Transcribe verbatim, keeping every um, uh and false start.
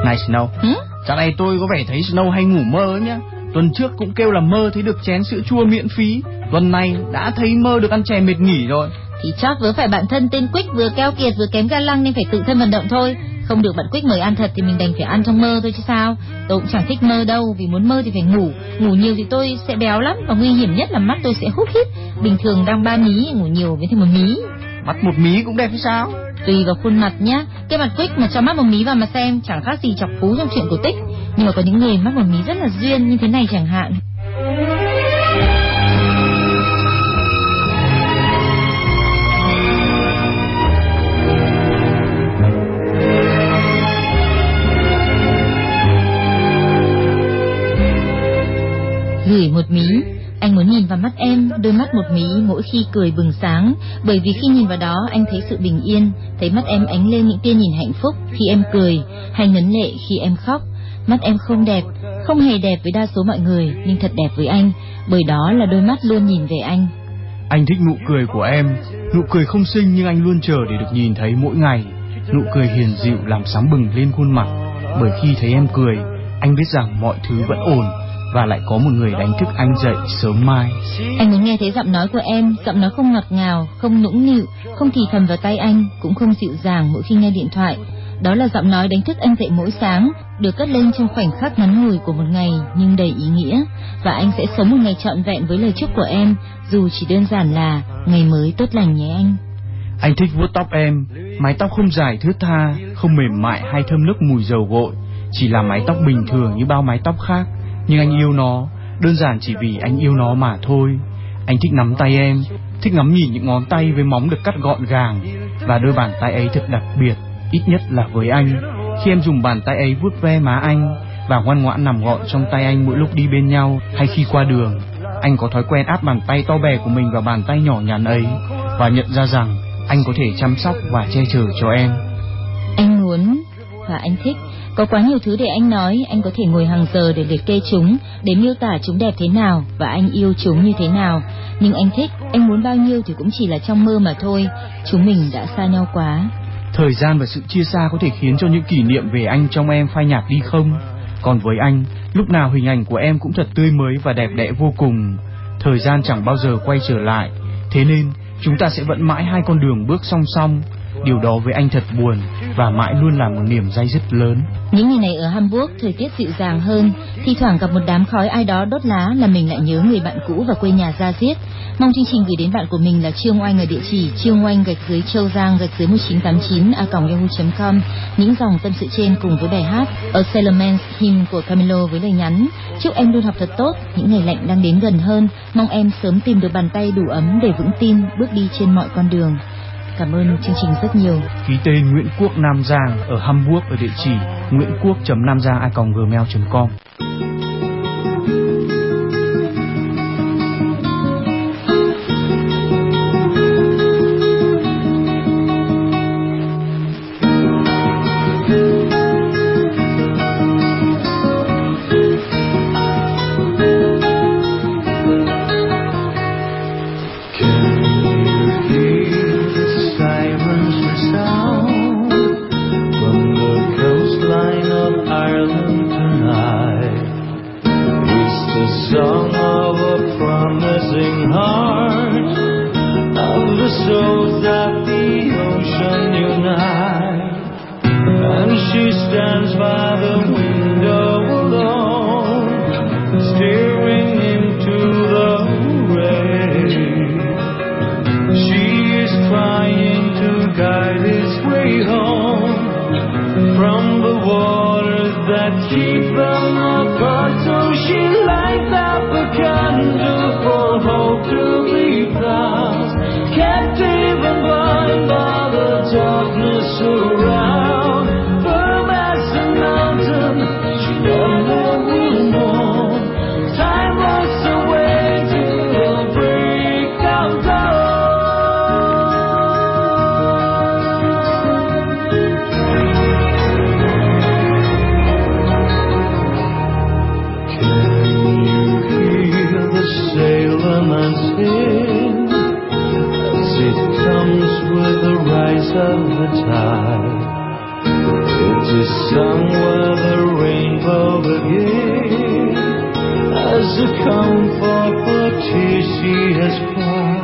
Này Snow, ừ? dạo này tôi có vẻ thấy Snow hay ngủ mơ ấy nhá. Tuần trước cũng kêu là mơ thấy được chén sữa chua miễn phí. Tuần này đã thấy mơ được ăn chè mệt nghỉ rồi. Thì chót vớ phải bạn thân tên Quick vừa keo kiệt vừa kém ga lăng nên phải tự thân vận động thôi. Không được bạn Quick mời ăn thật thì mình đành phải ăn trong mơ thôi chứ sao. Tôi cũng chẳng thích mơ đâu, vì muốn mơ thì phải ngủ. Ngủ nhiều thì tôi sẽ béo lắm, và nguy hiểm nhất là mắt tôi sẽ hút hít. Bình thường đang ba mí, ngủ nhiều với thêm một mí. Mắt một mí cũng đẹp hay sao? Tùy vào khuôn mặt nhá. Cái mặt Quick mà cho mắt một mí vào mà xem chẳng khác gì chọc phú trong chuyện cổ Tích. Nhưng mà có những người mắt một mí rất là duyên, như thế này chẳng hạn. Gửi một mí. Anh muốn nhìn vào mắt em, đôi mắt một mí mỗi khi cười bừng sáng. Bởi vì khi nhìn vào đó anh thấy sự bình yên, thấy mắt em ánh lên những tia nhìn hạnh phúc khi em cười, hay ngấn lệ khi em khóc. Mắt em không đẹp, không hề đẹp với đa số mọi người, nhưng thật đẹp với anh, bởi đó là đôi mắt luôn nhìn về anh. Anh thích nụ cười của em, nụ cười không xinh nhưng anh luôn chờ để được nhìn thấy mỗi ngày. Nụ cười hiền dịu làm sáng bừng lên khuôn mặt, bởi khi thấy em cười, anh biết rằng mọi thứ vẫn ổn và lại có một người đánh thức anh dậy sớm mai. Anh muốn nghe thấy giọng nói của em, giọng nói không ngọt ngào, không nũng nịu, không thì thầm vào tay anh, cũng không dịu dàng mỗi khi nghe điện thoại. Đó là giọng nói đánh thức anh dậy mỗi sáng, được cất lên trong khoảnh khắc ngắn ngủi của một ngày nhưng đầy ý nghĩa. Và anh sẽ sống một ngày trọn vẹn với lời chúc của em, dù chỉ đơn giản là ngày mới tốt lành nhé anh. Anh thích vuốt tóc em, mái tóc không dài thướt tha, không mềm mại hay thơm nức mùi dầu gội, chỉ là mái tóc bình thường như bao mái tóc khác. Nhưng anh yêu nó, đơn giản chỉ vì anh yêu nó mà thôi. Anh thích nắm tay em, thích ngắm nhìn những ngón tay với móng được cắt gọn gàng, và đôi bàn tay ấy thật đặc biệt, ít nhất là với anh. Khi em dùng bàn tay ấy vuốt ve má anh và ngoan ngoãn nằm gọn trong tay anh mỗi lúc đi bên nhau hay khi qua đường, anh có thói quen áp bàn tay to bè của mình vào bàn tay nhỏ nhắn ấy và nhận ra rằng anh có thể chăm sóc và che chở cho em. Anh muốn và anh thích. Có quá nhiều thứ để anh nói, anh có thể ngồi hàng giờ để liệt kê chúng, để miêu tả chúng đẹp thế nào và anh yêu chúng như thế nào. Nhưng anh thích, anh muốn bao nhiêu thì cũng chỉ là trong mơ mà thôi. Chúng mình đã xa nhau quá. Thời gian và sự chia xa có thể khiến cho những kỷ niệm về anh trong em phai nhạt đi không? Còn với anh, lúc nào hình ảnh của em cũng thật tươi mới và đẹp đẽ vô cùng. Thời gian chẳng bao giờ quay trở lại, thế nên chúng ta sẽ vẫn mãi hai con đường bước song song. Điều đó với anh thật buồn và mãi luôn là một niềm day dứt lớn. Những ngày này ở Hamburg thời tiết dịu dàng hơn, thi thoảng gặp một đám khói ai đó đốt lá là mình lại nhớ người bạn cũ và quê nhà da diết. Mong chương trình gửi đến bạn của mình là Trương Oanh ở địa chỉ trương oanh gạch dưới châu giang gạch dưới một chín tám chín a còng yahoo chấm com. Những dòng tâm sự trên cùng với bài hát A Sailorman's Hymn của Camilo với lời nhắn: chúc em luôn học thật tốt, những ngày lạnh đang đến gần hơn, mong em sớm tìm được bàn tay đủ ấm để vững tin bước đi trên mọi con đường. Cảm ơn chương trình rất nhiều. Ký tên Nguyễn Quốc Nam Giang ở Hamburg ở địa chỉ nguyễn quốc chấm nam giang a còng gmail chấm com. Of the tide, it's to somewhere the rainbow begins, as a comfort for tears she has cried.